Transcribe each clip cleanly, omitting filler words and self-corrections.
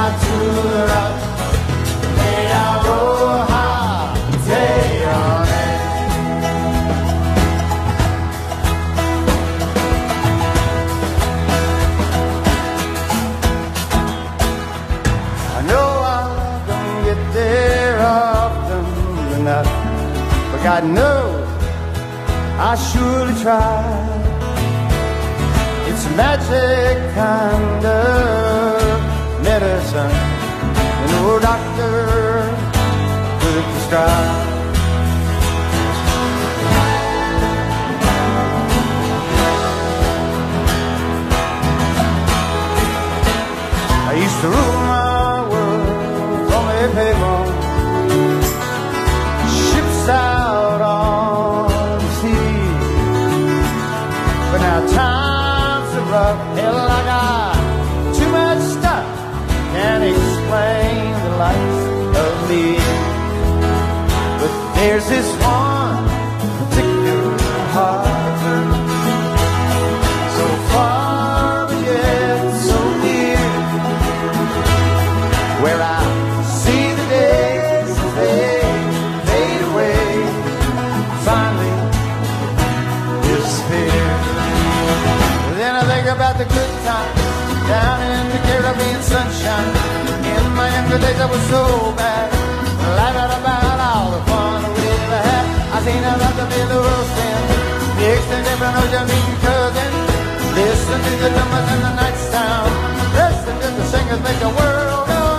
natura, me aloha te ole. I know I don't get there often enough, but God knows I surely try. It's a magic kind of medicine, no doctor could prescribe. I used to rule my world from a payphone, ships out on the sea. But now times are rough, hell, I got too much stuff, can't explain the likes of me. But there's this one particular harbor, so far but yet so near, where I see the days as they fade away, finally disappear. Then I think about the good times down in the Caribbean sunshine. In my younger days I was so bad, life out about all the fun we ever had. I seen a lot of the world spin, the extended from ocean meeting cousin. Listen to the drummers in the night sound, listen to the singers make the world go round.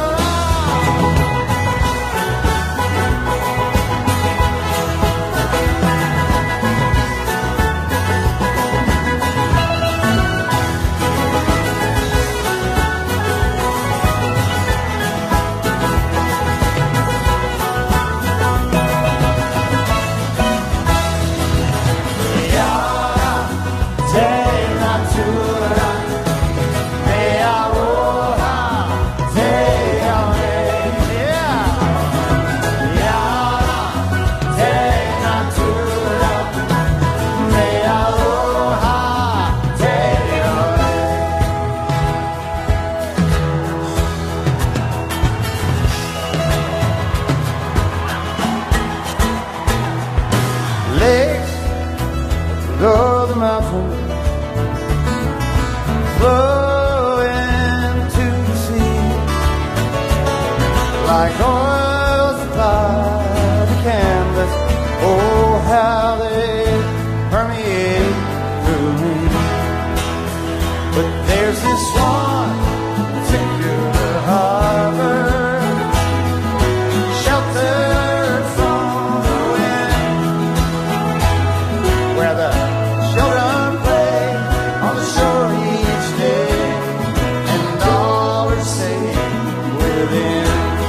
Like oil supplied to canvas, oh how they permeate through me. But there's this one particular harbor, sheltered from the wind, where the children play on the shore each day, and all are safe within.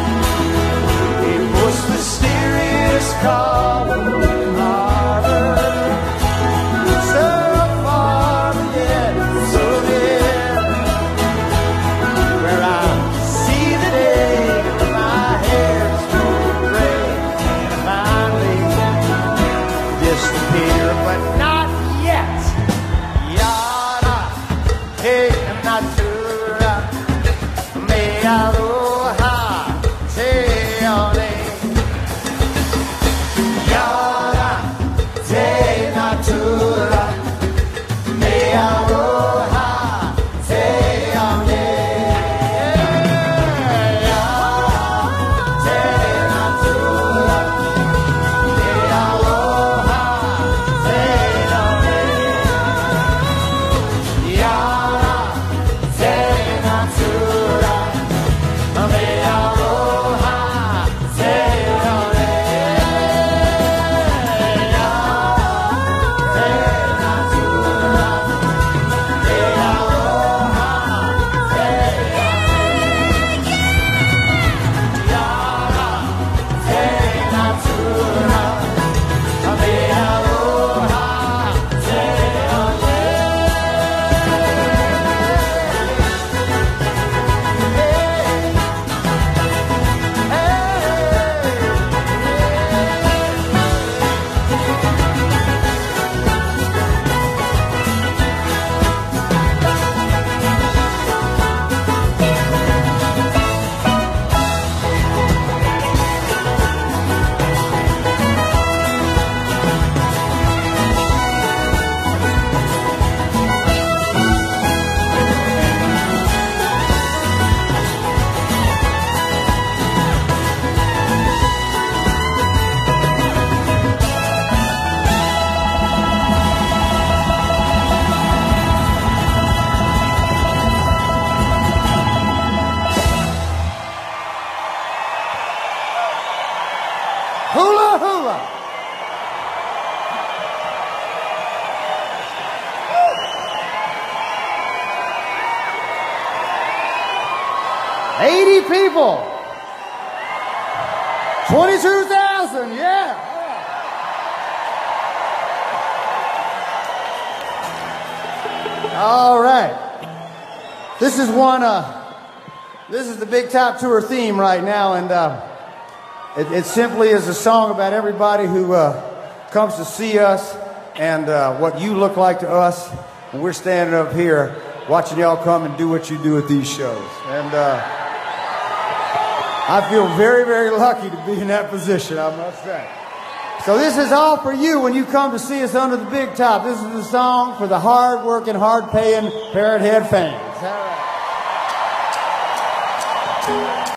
Calling harbor, so far but yet so near, where I see the day when my hair's grown gray and I finally disappear, but not yet. Yada, hey, natura, me aloha, te ole. 80 people. 22,000, yeah. All right. This is this is the Big Top Tour theme right now, and it simply is a song about everybody who comes to see us and what you look like to us. And we're standing up here watching y'all come and do what you do at these shows. And I feel very, very lucky to be in that position, I must say. So this is all for you when you come to see us under the Big Top. This is the song for the hard-working, hard-paying Parrot Head fans. All right.